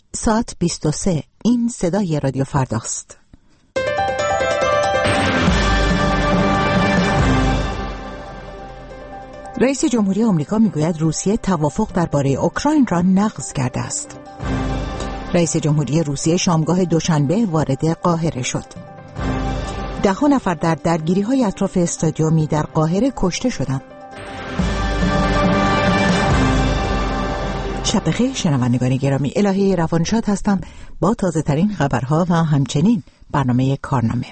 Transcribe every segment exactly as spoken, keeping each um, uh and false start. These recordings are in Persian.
ساعت بیست و سه. این صدای رادیو فرداست. رئیس جمهوری آمریکا میگوید روسیه توافق درباره اوکراین را نقض کرده است. رئیس جمهوری روسیه شامگاه دوشنبه وارد قاهره شد. ده ها نفر در درگیری‌های اطراف استادیومی در قاهره کشته شدند. شب بخیر شنوندگان گرامی، الهی روانشاد هستم با تازه ترین خبرها و همچنین برنامه کارنامه.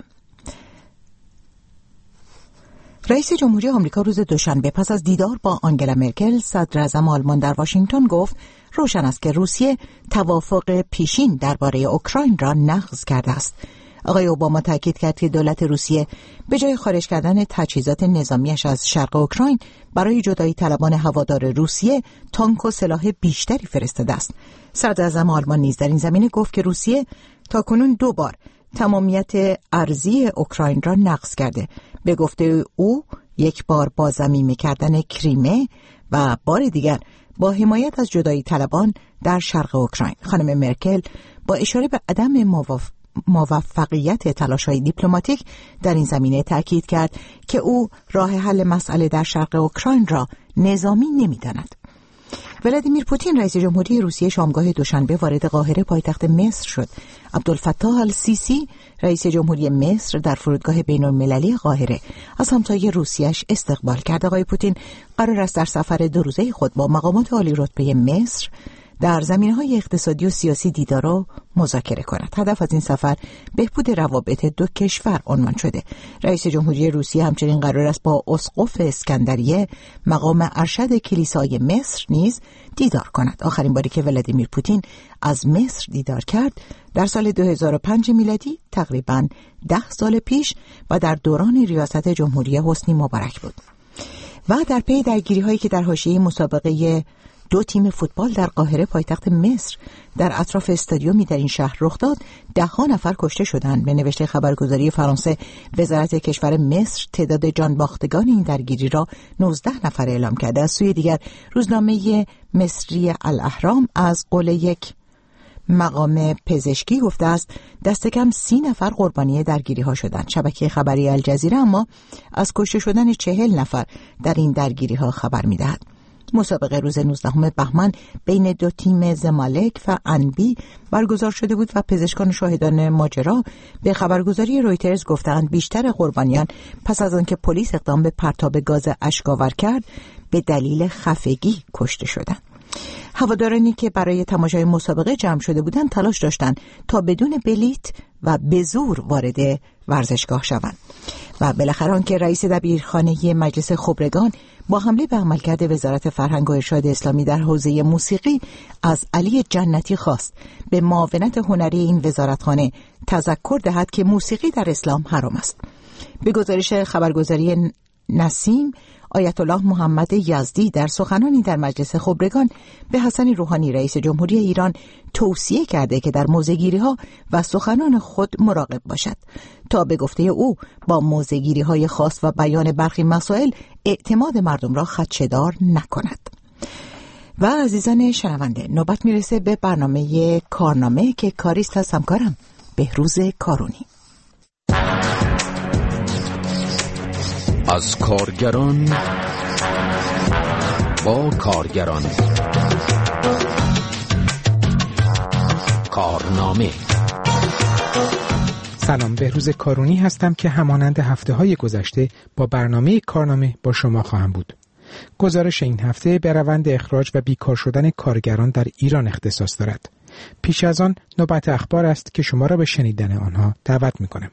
رئیس جمهوری آمریکا روز دوشنبه پس از دیدار با آنگلا مرکل صدر اعظم آلمان در واشنگتن گفت روشن است که روسیه توافق پیشین درباره اوکراین را نقض کرده است. آقای اوباما تاکید کرد که دولت روسیه به جای خارج کردن تجهیزات نظامیش از شرق اوکراین برای جدایی طلبان هوادار روسیه تانک و سلاح بیشتری فرستاده است. صدر اعظم آلمان نیز در این زمینه گفت که روسیه تاکنون دو بار تمامیت ارضی اوکراین را نقض کرده. به گفته او یک بار با ضمیمه کردن کریمه و بار دیگر با حمایت از جدایی طلبان در شرق اوکراین. خانم مرکل با اشاره به عدم موافق موفقیت تلاش‌های دیپلماتیک در این زمینه تاکید کرد که او راه حل مسئله در شرق اوکراین را نظامی نمی‌داند. ولادیمیر پوتین رئیس جمهوری روسیه شامگاه دوشنبه وارد قاهره پایتخت مصر شد. عبدالفتاح السیسی رئیس جمهوری مصر در فرودگاه بین‌المللی قاهره از همتای روسیه‌اش استقبال کرد. آقای پوتین قرار است در سفر دو روزه خود با مقامات عالی رتبه مصر در زمینه‌های اقتصادی و سیاسی دیدار و مذاکره کند. هدف از این سفر بهبود روابط دو کشور عنوان شده. رئیس جمهوری روسیه همچنین قرار است با اسقف اسکندریه مقام ارشد کلیسای مصر نیز دیدار کند. آخرین باری که ولادیمیر پوتین از مصر دیدار کرد در سال دو هزار و پنج میلادی، تقریباً ده سال پیش، و در دوران ریاست جمهوری حسنی مبارک بود. و در پی درگیری‌هایی که در حاشیه مسابقه دو تیم فوتبال در قاهره پایتخت مصر در اطراف استادیومی در این شهر رخ داد، ده ها نفر کشته شدند. به نوشته خبرگزاری فرانسه، وزارت کشور مصر تعداد جان باختگان این درگیری را نوزده نفر اعلام کرده. از سوی دیگر روزنامه مصری الاهرام از قول یک مقام پزشکی گفته است دست کم سی نفر قربانی درگیری ها شدند. شبکه خبری الجزیره اما از کشته شدن چهل نفر در این درگیری ها خبر می دهد. مسابقه روز نوزدهم بهمن بین دو تیم زمالک و انبی برگزار شده بود و پزشکان شاهدان ماجرا به خبرگزاری رویترز گفتند بیشتر قربانیان پس از آنکه پلیس اقدام به پرتاب گاز اشک‌آور کرد به دلیل خفگی کشته شدند. هوادارانی که برای تماشای مسابقه جمع شده بودند تلاش داشتند تا بدون بلیت و به زور وارد ورزشگاه شوند. و بالاخره آنکه رئیس دبیرخانه مجلس خبرگان با حمله به عملکرد وزارت فرهنگ و ارشاد اسلامی در حوزه موسیقی از علی جنتی خواست به معاونت هنری این وزارتخانه تذکر دهد که موسیقی در اسلام حرام است. به گزارش خبرگزاری نسیم، آیت الله محمد یزدی در سخنانی در مجلس خبرگان به حسن روحانی رئیس جمهوری ایران توصیه کرده که در موضع‌گیری‌ها و سخنان خود مراقب باشد تا به گفته او با موضع‌گیری‌های خاص و بیان برخی مسائل اعتماد مردم را خدشه‌دار نکند. و عزیزان شنونده، نوبت میرسه به برنامه کارنامه که کاریست هست همکارم بهروز کارونی. از کارگران با کارگران، کارنامه. سلام، بهروز کارونی هستم که همانند هفته‌های گذشته با برنامه کارنامه با شما خواهم بود. گزارش این هفته به روند اخراج و بیکار شدن کارگران در ایران اختصاص دارد. پیش از آن نوبت اخبار است که شما را به شنیدن آنها دعوت می‌کنم.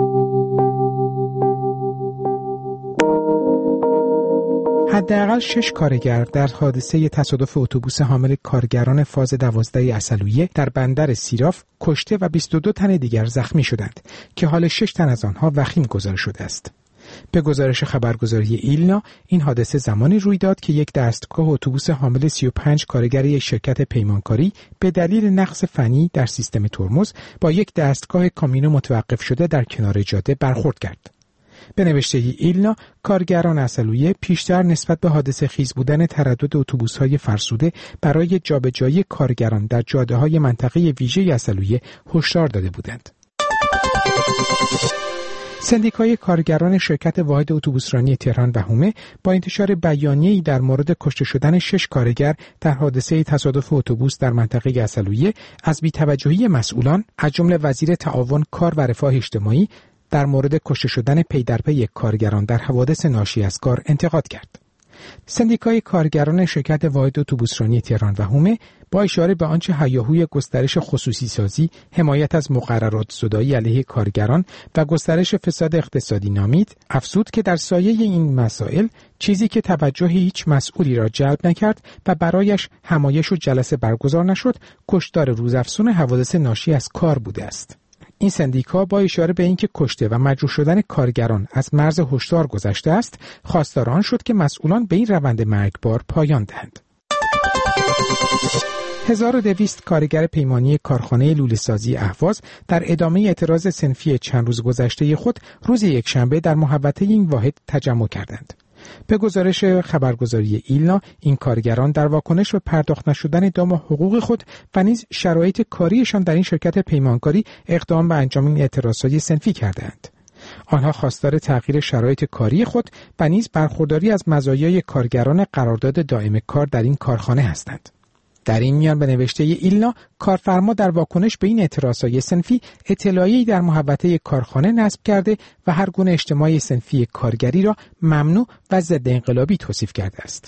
حداقل شش کارگر در حادثه تصادف اتوبوس حامل کارگران فاز دوازده عسلویه در بندر سیراف کشته و بیست و دو تن دیگر زخمی شدند که حال شش تن از آنها وخیم گزارش شده است. به گزارش خبرگزاری ایلنا، این حادثه زمانی روی داد که یک دستگاه اتوبوس حامل سی و پنج کارگر یک شرکت پیمانکاری به دلیل نقص فنی در سیستم ترمز با یک دستگاه کامیون متوقف شده در کنار جاده برخورد کرد. به نوشته ایلنا، کارگران عسلویه پیشتر نسبت به حادثه خیز بودن تردد اتوبوس‌های فرسوده برای جابجایی کارگران در جاده‌های منطقه ویژه عسلویه هشدار داده بودند. سندیکای کارگران شرکت واحد اتوبوسرانی تهران و حومه با انتشار بیانیه‌ای در مورد کشته شدن شش کارگر در حادثه تصادف اتوبوس در منطقه عسلویه از بی‌توجهی مسئولان از جمله وزیر تعاون کار و رفاه اجتماعی در مورد کشته شدن پی در پی کارگران در حوادث ناشی از کار انتقاد کرد. سندیکای کارگران شرکت واحد اتوبوسرانی تهران و حومه با اشاره به آنچه هیاهوی گسترش خصوصی سازی، حمایت از مقررات زدایی علیه کارگران و گسترش فساد اقتصادی نامید، افزود که در سایه این مسائل چیزی که توجه هیچ مسئولی را جلب نکرد و برایش همایش و جلسه برگزار نشد، کشتار روزافزون حوادث ناشی از کار بوده است. این سندیکا با اشاره به اینکه کشته و مجروح شدن کارگران از مرز هشدار گذشته است، خواستار آن شد که مسئولان به این روند مرگبار پایان دهند. هزار و دویست کارگر پیمانی کارخانه لوله‌سازی اهواز در ادامه اعتراض صنفی چند روز گذشته خود روز یکشنبه در محوطه این واحد تجمع کردند. به گزارش خبرگزاری ایلنا، این کارگران در واکنش به پرداخت نشدن دام حقوق خود و نیز شرایط کاریشان در این شرکت پیمانکاری اقدام به انجام این اعتراضهای صنفی کردند. آنها خواستار تغییر شرایط کاری خود و نیز برخورداری از مزایای کارگران قرارداد دائم کار در این کارخانه هستند. در این میان به نوشته ایلنا، کارفرما در واکنش به این اعتراضهای صنفی اطلاعیه‌ای در محوطه کارخانه نصب کرده و هر گونه اجتماع صنفی کارگری را ممنوع و ضد انقلابی توصیف کرده است.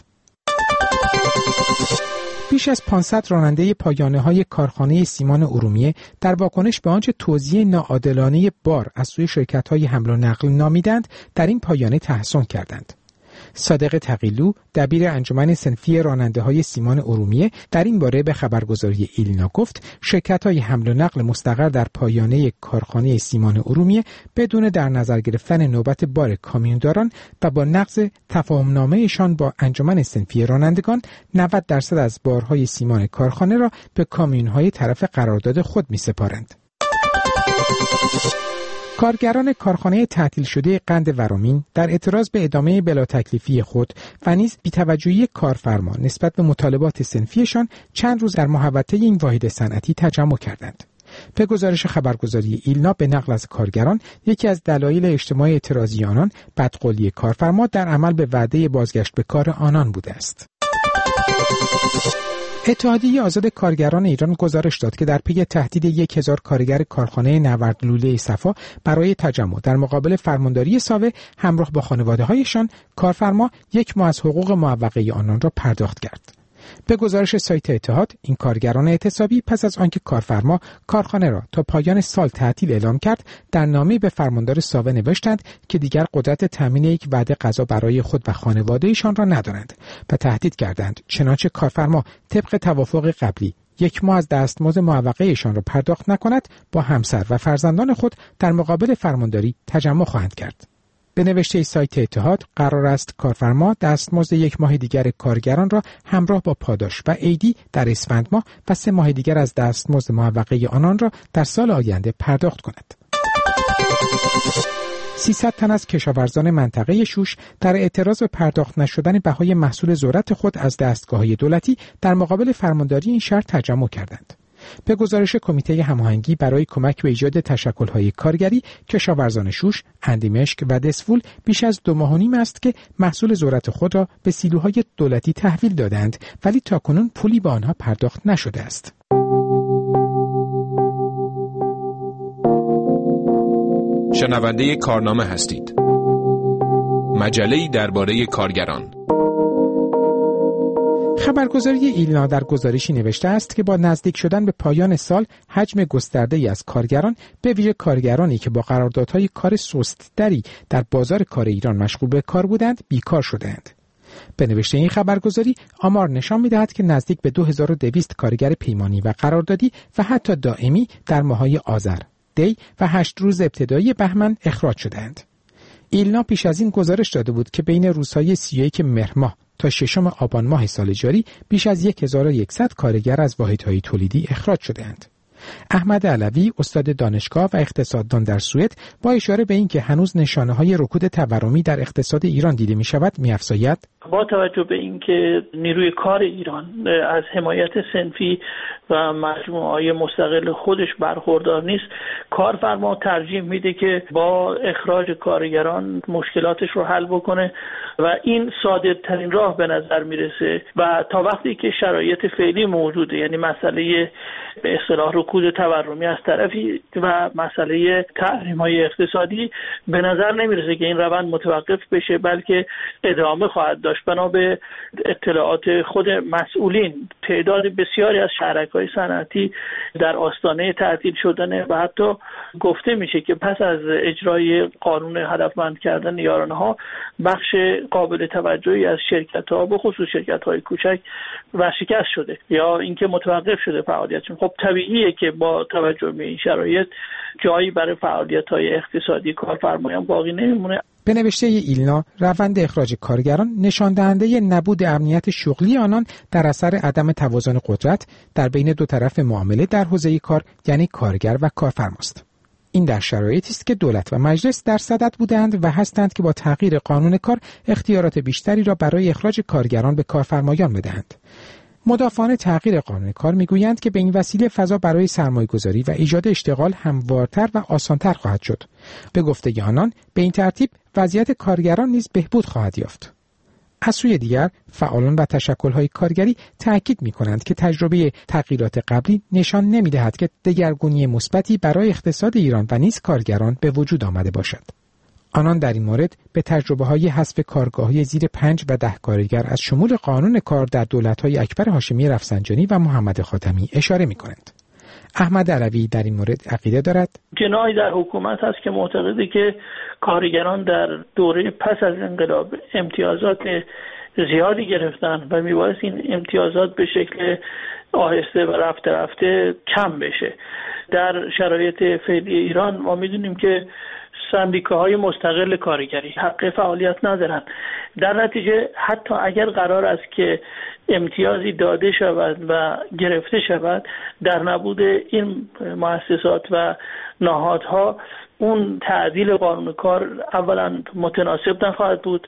بیش از پانصد راننده پایانه‌های کارخانه سیمان ارومیه در واکنش به آنچه توزیع ناعادلانه بار از سوی شرکت‌های حمل و نقل نامیدند، در این پایانه تحسن کردند. صادق تقیلو، دبیر انجمن صنفی راننده‌های سیمان ارومیه، در این باره به خبرگزاری ایلنا گفت شرکت‌های حمل و نقل مستقر در پایانه کارخانه سیمان ارومیه بدون در نظر گرفتن نوبت بار کامیونداران و با نقض تفاهم‌نامه‌شان با انجمن صنفی رانندگان نود درصد از بارهای سیمان کارخانه را به کامیون‌های طرف قرارداد خود می‌سپارند. کارگران کارخانه تعطیل شده قند ورامین در اعتراض به ادامه بلا تکلیفی خود و نیز بی‌توجهی کارفرما نسبت به مطالبات صنفیشان چند روز در محوطه این واحد صنعتی تجمع کردند. به گزارش خبرگزاری ایلنا، به نقل از کارگران، یکی از دلایل اجتماع اعتراضی آنان بدقولی کارفرما در عمل به وعده بازگشت به کار آنان بوده است. اتحادیه آزاد کارگران ایران گزارش داد که در پی تهدید یک هزار کارگر کارخانه نورد لوله صفا برای تجمع در مقابل فرمانداری ساوه همراه با خانواده‌هایشان، کارفرما یک ماه از حقوق معوقه آنان را پرداخت کرد. به گزارش سایت اتحاد، این کارگران اعتصابی پس از آنکه کارفرما کارخانه را تا پایان سال تعطیل اعلام کرد، در نامه‌ای به فرماندار ساوه نوشتند که دیگر قدرت تامین یک وعده غذا برای خود و خانواده‌ایشان را ندارند و تهدید کردند چنانچه کارفرما طبق توافق قبلی یک ماه از دستمزد معوقه‌ایشان را پرداخت نکند، با همسر و فرزندان خود در مقابل فرمانداری تجمع خواهند کرد. به نوشته سایت اتحاد، قرار است کارفرما دستمزد یک ماه دیگر کارگران را همراه با پاداش و عیدی در اسفند ماه و سه ماه دیگر از دستمزد معوقه آنان را در سال آینده پرداخت کند. سیصد تن از کشاورزان منطقه شوش در اعتراض به پرداخت نشدن بهای محصول ذرت خود از دستگاه‌های دولتی در مقابل فرمانداری این شهر تجمع کردند. به گزارش کمیته هماهنگی برای کمک به ایجاد تشکل‌های کارگری، کشاورزان شوش، اندیمشک و دسفول بیش از دو ماه و نیم است که محصول ذرت خود را به سیلوهای دولتی تحویل دادند، ولی تاکنون پولی به آنها پرداخت نشده است. شنونده کارنامه هستید. مجله‌ای درباره کارگران. خبرگزاری ایلنا در گزارشی نوشته است که با نزدیک شدن به پایان سال، حجم گسترده‌ای از کارگران، به ویژه کارگرانی که با قراردادهای کار سست‌تری در بازار کار ایران مشغول به کار بودند، بیکار شدند. به نوشته این خبرگزاری، آمار نشان می‌دهد که نزدیک به دو هزار و دویست کارگر پیمانی و قراردادی و حتی دائمی در ماه‌های آذر، دی و هشت روز ابتدایی بهمن اخراج شدند. ایلنا پیش از این گزارش داده بود که بین روزهای سی و یک مهر ماه تا ششم آبان ماه سال جاری بیش از هزار و صد کارگر از واحدهای تولیدی اخراج شده‌اند. احمد علوی استاد دانشگاه و اقتصاددان در سوئد با اشاره به اینکه هنوز نشانه‌های رکود تورمی در اقتصاد ایران دیده می‌شود می‌افزاید: با توجه به اینکه نیروی کار ایران از حمایت صنفی و مجموعه‌های مستقل خودش برخوردار نیست، کارفرما ترجیح میده که با اخراج کارگران مشکلاتش رو حل بکنه و این ساده ترین راه به نظر میرسه و تا وقتی که شرایط فعلی موجوده، یعنی مسئله به اصطلاح رکود تورمی از طرفی و مسئله تحریم‌های اقتصادی، به نظر نمیرسه که این روند متوقف بشه، بلکه ادامه خواهد داشت. بنا به اطلاعات خود مسئولین، تعداد بسیاری از شهرک‌های صنعتی در آستانه تعطیل شدن و حتی گفته میشه که پس از اجرای قانون هدفمند کردن یارانه‌ها بخش قابل توجهی از شرکت‌ها به خصوص شرکت‌های کوچک ورشکست شده یا اینکه متوقف شده فعالیتشون. خب طبیعیه که با توجه به این شرایط جایی برای فعالیت‌های اقتصادی کارفرمایان باقی نمیمونه. به نوشته ایلنا، روند اخراج کارگران نشان دهنده نبود امنیت شغلی آنان در اثر عدم توازن قدرت در بین دو طرف معامله در حوزه کار، یعنی کارگر و کارفرماست. این در شرایطی است که دولت و مجلس در صدد بودند و هستند که با تغییر قانون کار اختیارات بیشتری را برای اخراج کارگران به کارفرمایان بدهند. مدافعان تغییر قانون کار میگویند که به این وسیله فضا برای سرمایه‌گذاری و ایجاد اشتغال هموارتر و آسانتر خواهد شد. به گفته آنان، به این ترتیب وضعیت کارگران نیز بهبود خواهد یافت. از سوی دیگر، فعالان و تشکل‌های کارگری تأکید می‌کنند که تجربه تغییرات قبلی نشان نمی‌دهد که دگرگونی مثبتی برای اقتصاد ایران و نیز کارگران به وجود آمده باشد. آنان در این مورد به تجربه‌های حذف کارگاه‌های زیر پنج و ده کارگر از شمول قانون کار در دولت‌های اکبر هاشمی رفسنجانی و محمد خاتمی اشاره می‌کنند. احمد علوی در این مورد عقیده دارد: جناحی در حکومت هست که معتقده که کارگران در دوره پس از انقلاب امتیازات زیادی گرفتن و میبایست این امتیازات به شکل آهسته و رفته رفته کم بشه. در شرایط فعلی ایران ما میدونیم که سندیکاهای مستقل کارگری حق فعالیت ندارن. در نتیجه حتی اگر قرار است که امتیازی داده شود و گرفته شود، در نبود این مؤسسات و نهادها اون تعدیل قانون کار اولا متناسب نخواهد بود،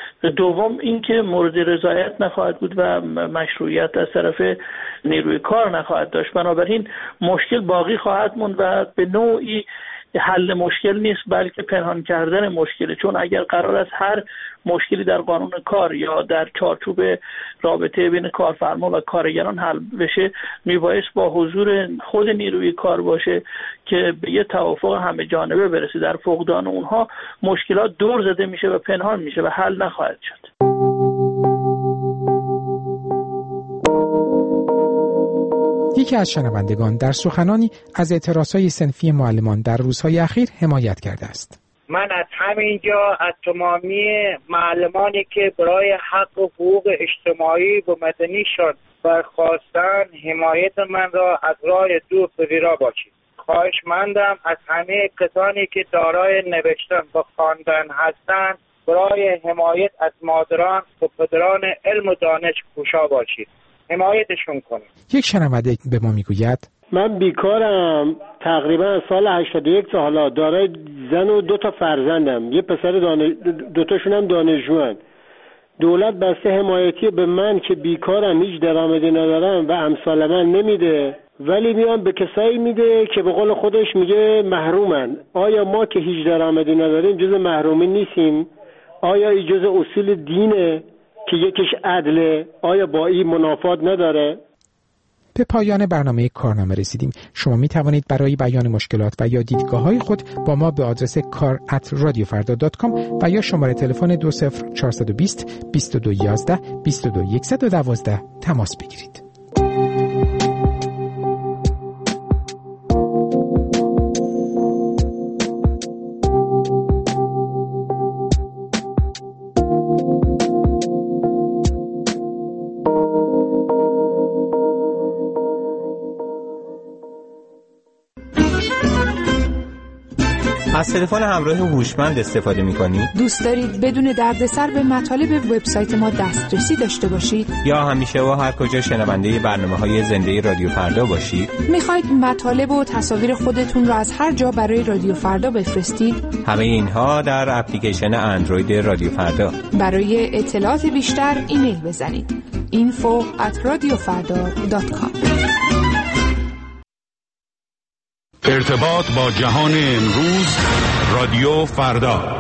دوم اینکه مورد رضایت نخواهد بود و مشروعیت از طرف نیروی کار نخواهد داشت. بنابراین مشکل باقی خواهد موند و به نوعی حل مشکل نیست بلکه پنهان کردن مشکل، چون اگر قرار است هر مشکلی در قانون کار یا در چارچوب رابطه بین کارفرما و کارگران حل بشه، میبایست با حضور خود نیروی کار باشه که به یه توافق همه جانبه برسه. در فقدان اونها مشکلات دور زده میشه و پنهان میشه و حل نخواهد شد. یکی از شنوندگان در سخنانی از اعتراضهای صنفی معلمان در روزهای اخیر حمایت کرده است. من از همینجا از تمامی معلمانی که برای حق و حقوق اجتماعی و مدنی شد برخواستن حمایت من را از راه دور پذیرا باشید. خواهشمندم از همه کسانی که دارای نوشتن و خواندن هستند برای حمایت از مادران و پدران علم و دانش کوشا باشید. حمایتشون کنید. یک شنونده به ما میگوید: من بیکارم، تقریبا از سال هشتاد و یک تا حالا دارای زن و دو تا فرزندم، یه پسر دانش... دو تاشون هم دانشجوان. دولت بسته حمایتی به من که بیکارم، هیچ درآمدی ندارم و امثال من نمیده، ولی میان به کسایی میده که به قول خودش میگه محرومن. آیا ما که هیچ درآمدی نداریم جز محرومین نیستیم؟ آیا این جز اصول دینه که یکیش عدله؟ آیا با این منافات نداره؟ به پایان برنامه کارنامه رسیدیم. شما می توانید برای بیان مشکلات و یا دیدگاه‌های خود با ما به آدرس کار ات رادیو فردا دات کام و یا شماره تلفن دو صفر چهار دو صفر بیست و دو یازده بیست و دو صد و دوازده تماس بگیرید. از تلفن همراه هوشمند استفاده می‌کنید؟ دوست دارید بدون دردسر به مطالب وبسایت ما دسترسی داشته باشید؟ یا همیشه و هر کجا شنونده برنامه‌های زنده رادیو فردا باشید؟ می‌خواید مطالب و تصاویر خودتون رو از هر جا برای رادیو فردا بفرستید؟ همه اینها در اپلیکیشن اندروید رادیو فردا. برای اطلاعات بیشتر ایمیل بزنید info at radiofarda dot com. ارتباط با جهان امروز، رادیو فردا.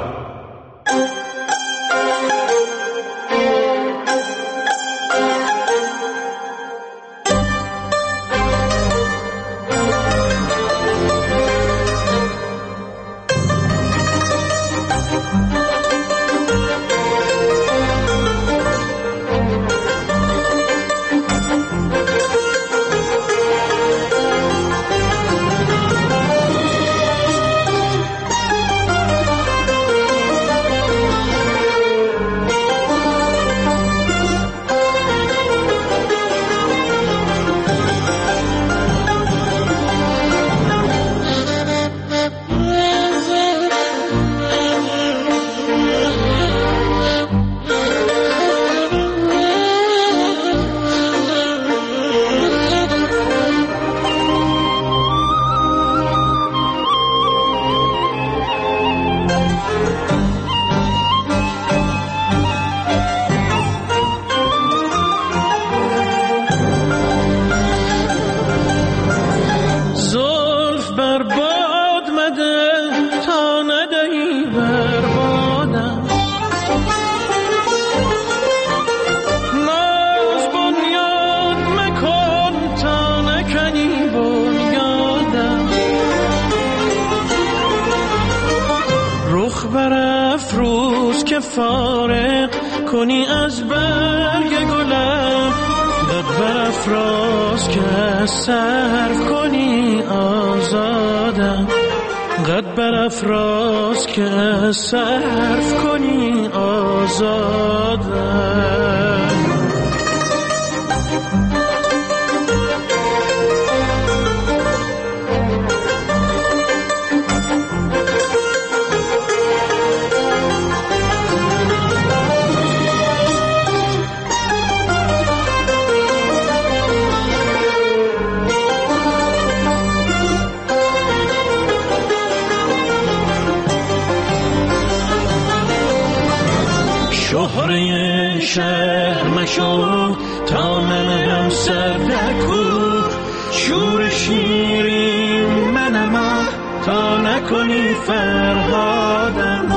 فارغ کنی از برگ گلم، داد برافراز که صرف کنی آزادم، قد برافراز که صرف کنی آزادم. شهره شهر مشو تا منم سردکو، شور شیرین منم تا نکنی فرهادم.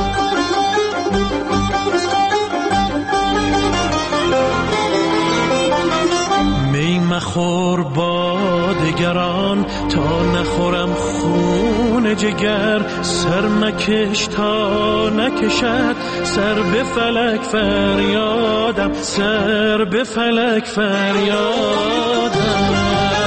می مخور با دگران تا نخورم خون جگر، سر مکش تا نکشد سر به فلک فریادم، سر به فلک فریادم.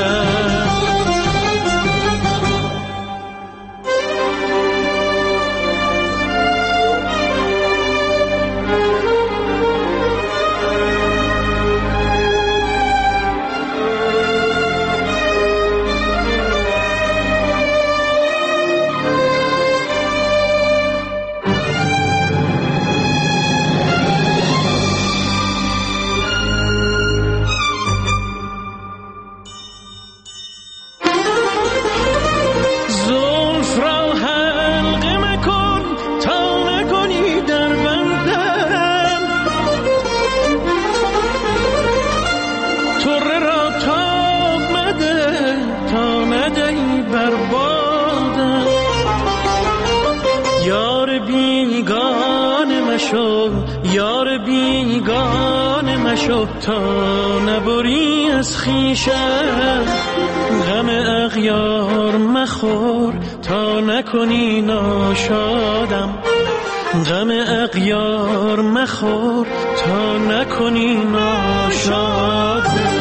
یار بیگانه مشو تا نبری از خویشم، غم اغیار مخور تا نکنی ناشادم، غم اغیار مخور تا نکنی ناشادم.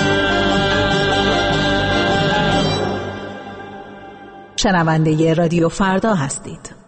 شنونده رادیو فردا هستید.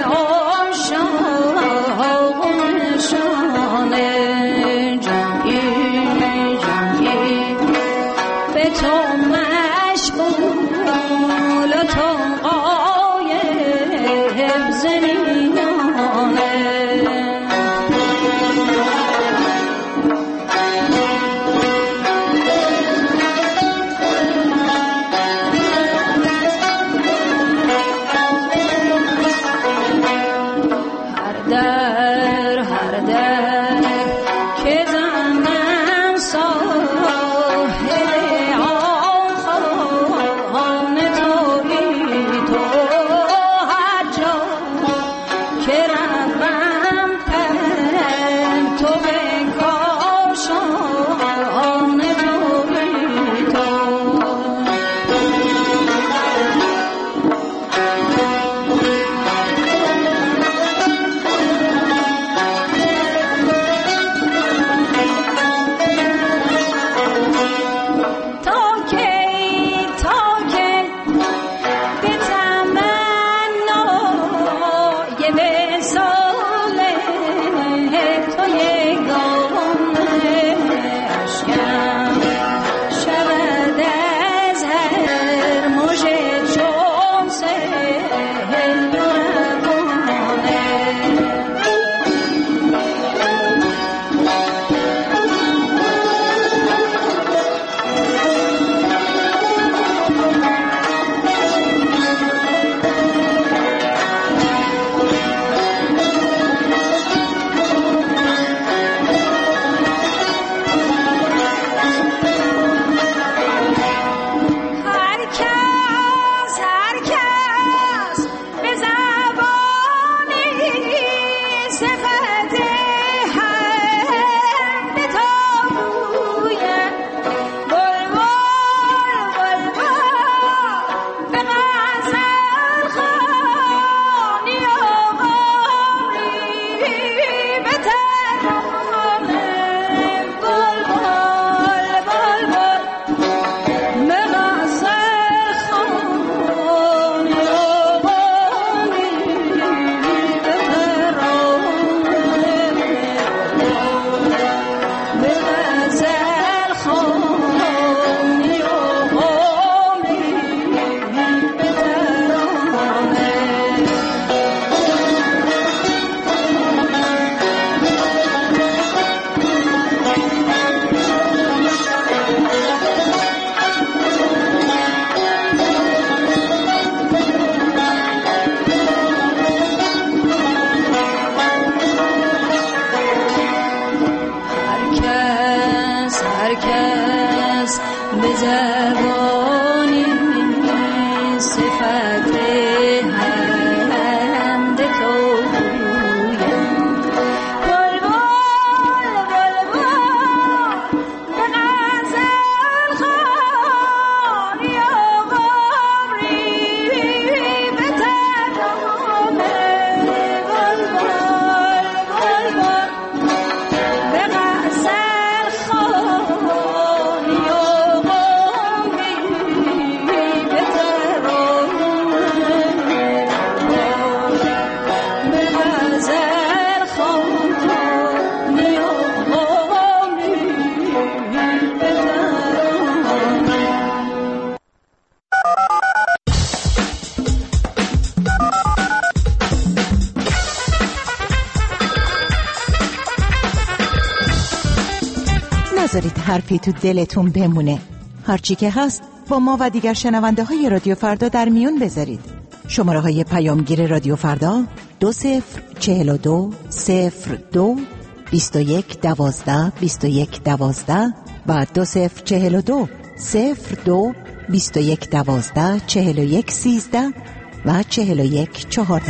نذارید حرفی تو دلتون بمونه. هرچی که هست با ما و دیگر شنونده های رادیو فردا در میون بذارید. شماره های پیامگیر رادیو فردا دو صفر چهل و دو صفر دو بیست و یک دوازده بیست و یک دوازده و دو صفر چهل و دو صفر دو بیست و یک دوازده چهل و یک سیزده و چهل و یک چهارده.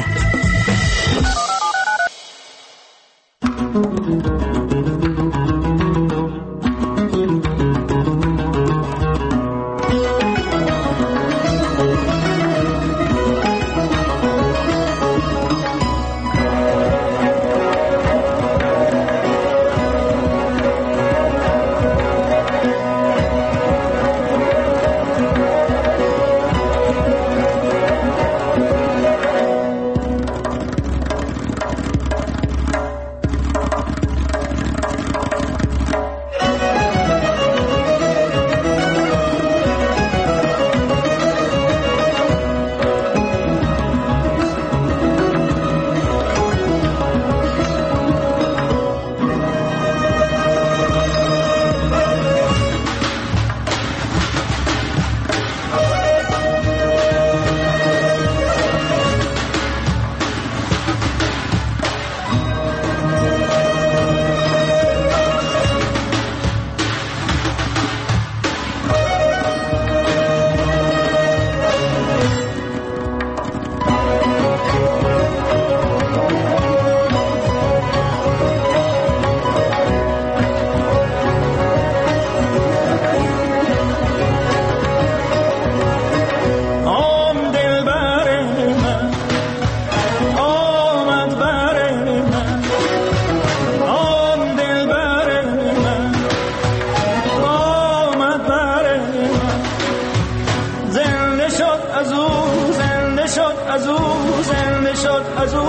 از او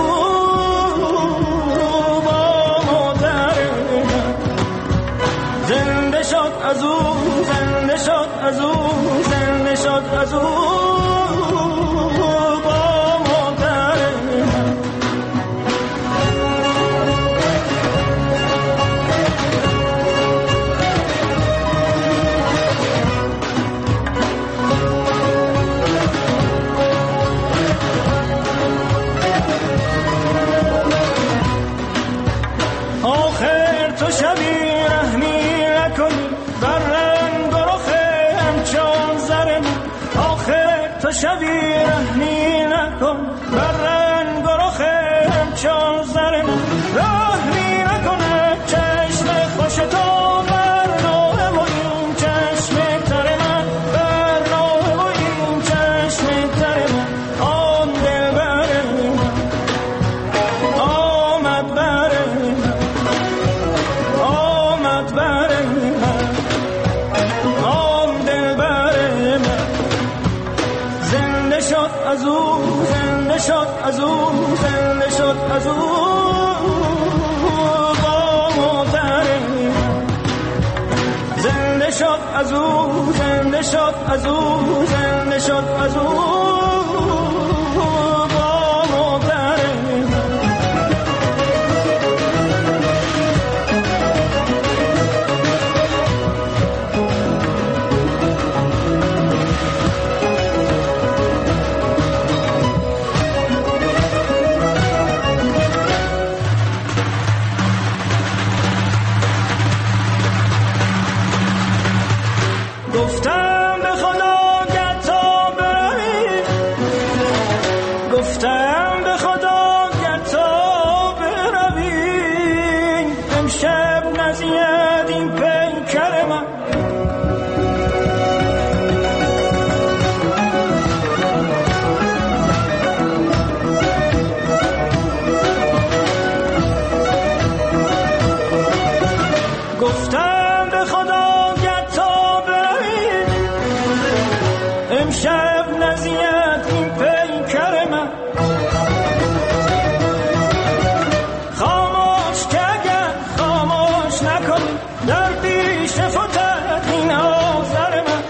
با مادر من، زنده شد از او، زنده شد از او، زنده شد از او با مادر من. آخر تو شبی رحمی نکنی بر رنگ و رخ همچون زر من، آخر تو شبی رحمی نکن بر رنگ و رخ همچون زر من، رحمی نکنه چشم خوش تو بر نوه و این چشم تر من، بر نوه و این چشم تر من. آن دل بر من آمد بر من، آمد بر من، آن دل بر من، زنده شد از او، زنده شد از او، زنده شد از او با مادر من، زنده شد از او، زنده شد از او، زنده شد از او با مادر من. گفتم به خدا گر تا بروی، گفتم به خدا گر تا بروی، امشب نزید این پیکر من، گفتم به خدا گر تا بروی، امشب نزید این پیکر من، خاموش که اگر خاموش نکنی در پیش فتد این آذر من،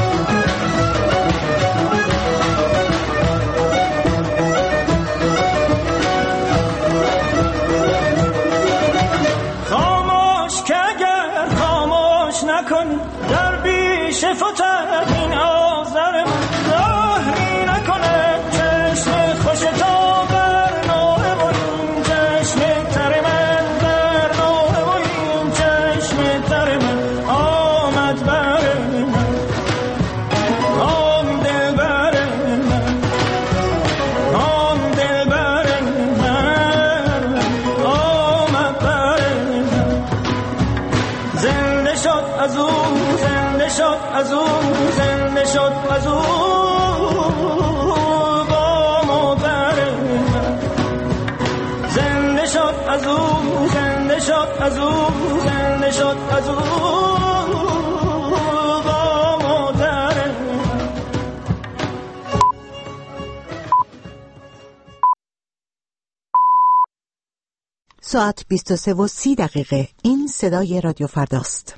خاموش که اگر خاموش نکنی در پیش فتد این آذر من، راهی نکنه چشم خوش تو بر نوه و این چشم تر من، بر نوه و این چشم تر من. آمد بر من، آن دل بر من، آن دل بر من، آمد بر من، زنده شد از او، زنده شد از او، زنده شد از او با مادر من، زنده شد از او، زنده شد از او، زنده شد از او با مادر من. ساعت بیست و سه و سی دقیقه. این صدای رادیو فرداست.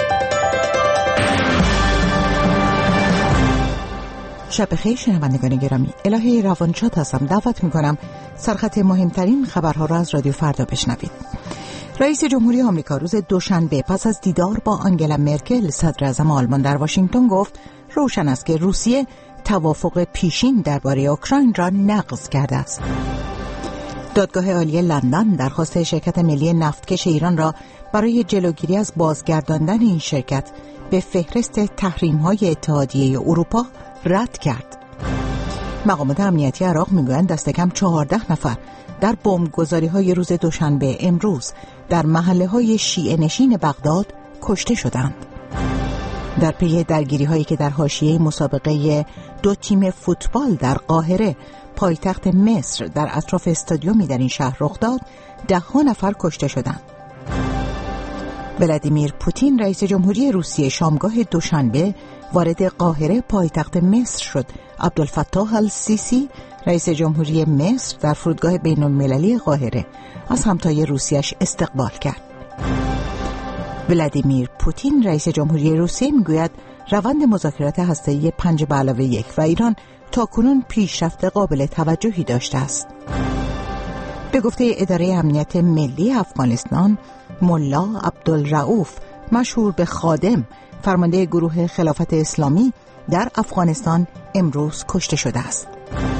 شب بخیر شنوندگان گرامی، الهه روانشاد هستم. دعوت میکنم سرخط مهمترین خبرها را از رادیو فردا بشنوید. رئیس جمهوری آمریکا روز دوشنبه پس از دیدار با آنگلا مرکل صدر اعظم آلمان در واشنگتن گفت روشن است که روسیه توافق پیشین درباره اوکراین را نقض کرده است. دادگاه عالی لندن درخواست شرکت ملی نفتکش ایران را برای جلوگیری از بازگرداندن این شرکت به فهرست تحریم‌های اتحادیه اروپا رد کرد. مقامات امنیتی عراق میگویند دست کم چهارده نفر در بمبگذاری‌های روز دوشنبه امروز در محله‌های شیعه نشین بغداد کشته شدند. در پی درگیری‌هایی که در حاشیه مسابقه دو تیم فوتبال در قاهره پایتخت مصر در اطراف استادیومی در این شهر رخ داد، ده ها نفر کشته شدند. ولادیمیر پوتین رئیس جمهوری روسیه شامگاه دوشنبه وارد قاهره پایتخت مصر شد. عبدالفتاح السیسی رئیس جمهوری مصر در فرودگاه بین المللی قاهره از همتای روسیه‌اش استقبال کرد. ولادیمیر پوتین رئیس جمهوری روسیه میگوید روند مذاکرات هسته‌ای پنج به علاوه یک و ایران تاکنون پیشرفت قابل توجهی داشته است. به گفته اداره امنیت ملی افغانستان، ملا عبدالرؤوف مشهور به خادم، فرمانده گروه خلافت اسلامی در افغانستان امروز کشته شده است.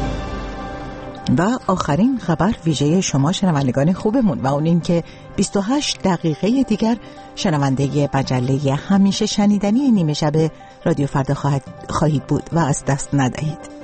و آخرین خبر ویژه شما شنوندگان خوبمون و اون این که بیست و هشت دقیقه دیگر شنونده مجله همیشه شنیدنی نیمه شب رادیو فردا خواهید بود و از دست ندهید.